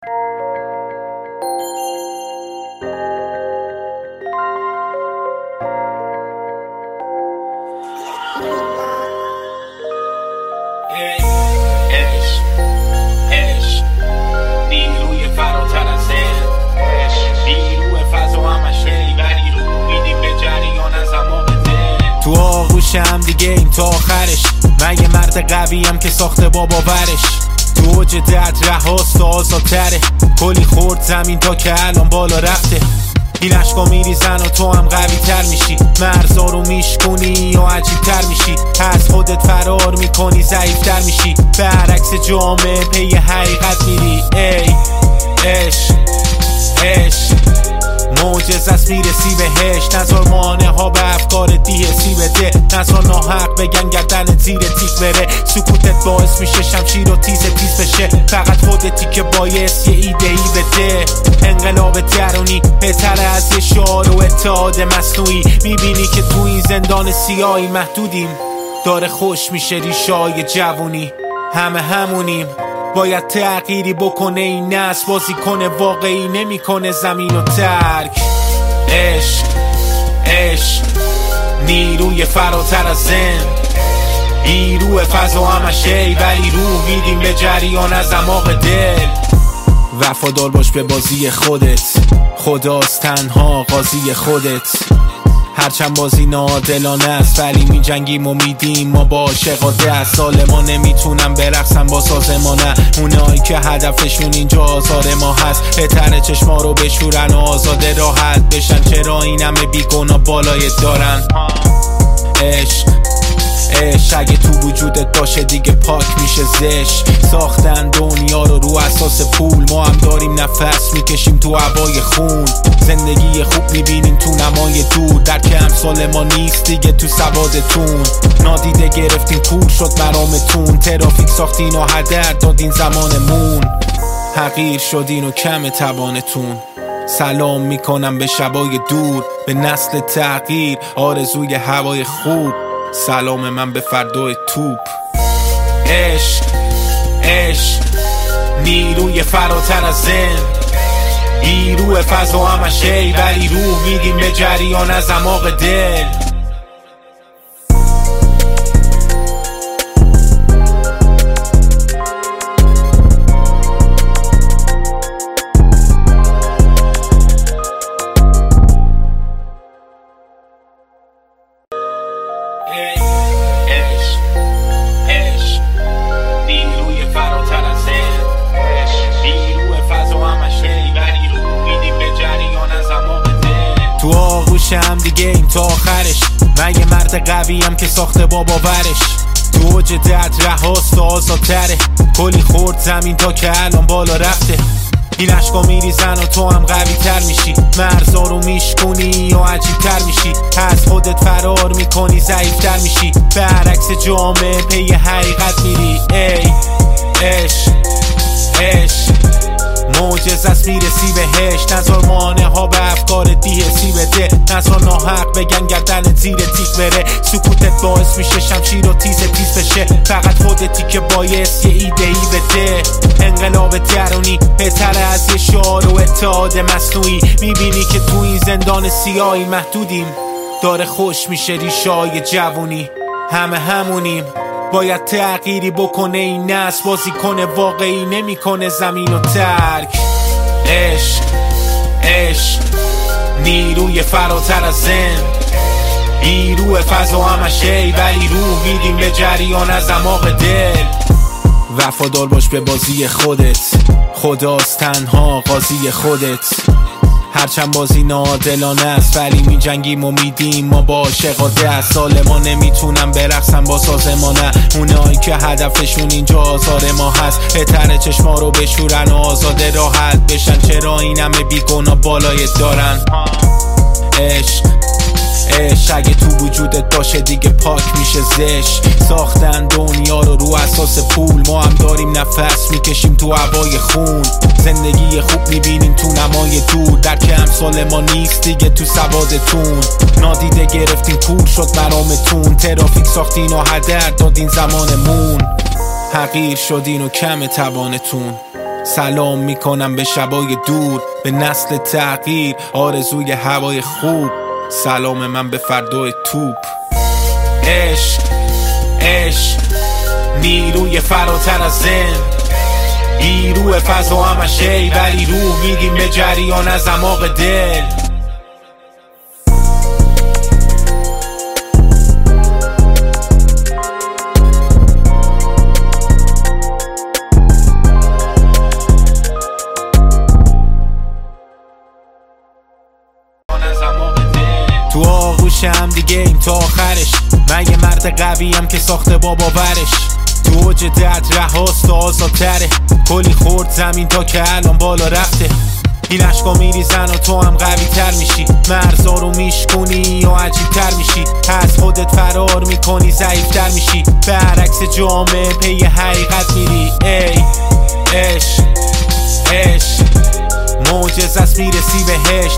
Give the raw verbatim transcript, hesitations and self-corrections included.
عشق عشق نیروی فراتر از ذهن، نیروی فضا همش ولی رو میدیم به جریان از عماق دل. تو آغوش هم دیگه این تا آخرش، من یه مرد قویم که ساخته با باورش. تو اوج درد رهاست و آزادتره، کلی خورد زمین تا که الان بالا رفته. این عشقا میریزن و تو هم قوی تر میشی، مرزا رو میشکنی و عجیب تر میشی، از خودت فرار میکنی ضعیف تر میشی، برعکس جامعه پی حقیقت میری. ای عشق عشق معجزه است میرسی بهش، نذار مانع ها به افکار دیهسی بده، نذار ناحق بگن گردن زیر تیغ بره، سکوتت باعث میشه شمشیر و تیز تیز بشه، فقط خودتی که باعث یه ایده ای بده. انقلاب درونی بهتره از یه شعار و اتحاد مصنوعی، میبینی که تو این زندان سیاهی محدودیم، داره خوش میشه ریشای جوونی، همه همونیم، باید تغییری بکنه این نسل، بازی کنه واقعی نمیکنه زمین و ترک. عشق عشق نیروی فراتر از ذهن، نیروی فضا همش ولی روح میدیم به جریان از عماق دل. وفادار باش به بازی خودت، خداست تنها قاضی خودت، هرچند بازی ناعادلانه است ولی می جنگیم و میدیم ما با عاشقا ده سال. ما نمیتونم برقصم با سازمانه، اونایی که هدفشون اینجا آزار ما هست، بهتره چشما رو بشورن و آزاده راحت بشن، چرا این همه بیگناه بالای دارن. عشق عشق اگه تو وجودت باشه دیگه پاک میشه زشت، ساختن دنیا رو رو اساس پول، ما هم داریم نفس میکشیم تو هوای خون، زندگی خوب میبینیم تو نمای دور، درک امثال ما نیست دیگه تو سوادتون، نادیده گرفتین کور شد مرامتون، ترافیک ساختین و هدر دادین زمانمون، حقیر شدین و کم توانتون. سلام میکنم به شبای دور، به نسل تغییر آرزوی هوای خوب، سلام من به فردای توپ. عشق عشق نیروی فراتر از ذهن، نیروی فضا همش ولی روح میدیم به جریان از عماق دل. عشق عشق نیروی فراتر از ذهن، نیروی فضا همش ولی روح میدیم به جریان از عماق دل. تو آغوش هم دیگه این تا آخرش، من یه مرد قویم که ساخته با باورش، تو اوج درد رهاست و آزادتره، کلی خورد زمین تا که الان بالا رفته. این عشقا میریزن و تو هم قوی تر میشی، مرزا رو میشکنی و عجیب تر میشی، از خودت فرار میکنی ضعیف تر میشی، برعکس جامعه پی حقیقت میری. ای عشق عشق معجزه است میرسی بهش، نذار مانع ها به افکار دیهسی بده، نذار ناحق بگن گردن زیر تیغ بره، سکوتت باعث میشه شمشیر و تیز تیز بشه، فقط خودتی که باعث یه ایده ای بده. انقلاب درونی بهتره از یه شعار و اتحاد مصنوعی، میبینی که تو این زندان سیاهی محدودیم، داره خوش میشه ریشای جوونی، همه همونیم، باید تغییری بکنه این نسل، بازی کنه واقعی نمیکنه زمین و ترک. عشق عشق نیروی فراتر از ذهن، نیروی فضا همش ولی روح میدیم به جریان از عماق دل. وفادار باش به بازی خودت، خداست تنها قاضی خودت، هرچند بازی ناعادلانه است ولی می جنگیم و میدیم ما با عاشقا ده سال. ما نمیتونم برقصم با سازمانه، اونایی که هدفشون اینجا آزار ما هست، بهتره چشما رو بشورن و آزاده راحت بشن، چرا این همه بیگناه بالای دارن. عشق عشق اگه تو وجودت باشه دیگه پاک میشه زشت، ساختن دنیا رو رو اساس پول، ما هم داریم نفس میکشیم تو هوای خون، زندگی خوب میبینیم تو نمای دور، درک امثال ما نیست دیگه تو سوادتون، نادیده گرفتین کور شد مرامتون، ترافیک ساختین و هدر دادین زمانمون، حقیر شدین و کم توانتون. سلام میکنم به شبای دور، به نسل تغییر، آرزوی هوای خوب. سلام من به فردای توپ. عشق عشق نیروی فراتر از ذهن، بیروح فضا همش ای ولی روح میدیم به جریان از اعماق دل. تو آغوش هم دیگه این تا آخرش، من یه مرد قویم که ساخته با باورش. تو اوج درد رهاست و آزادتره، کلی خورد زمین تا که الان بالا رفته. این عشقا میریزن و تو هم قوی تر میشی، مرزا رو میشکنی یا عجیب تر میشی، از خودت فرار میکنی ضعیف تر میشی، برعکس جامعه پی حقیقت میری. ای عشق عشق معجزه است میرسی بهش،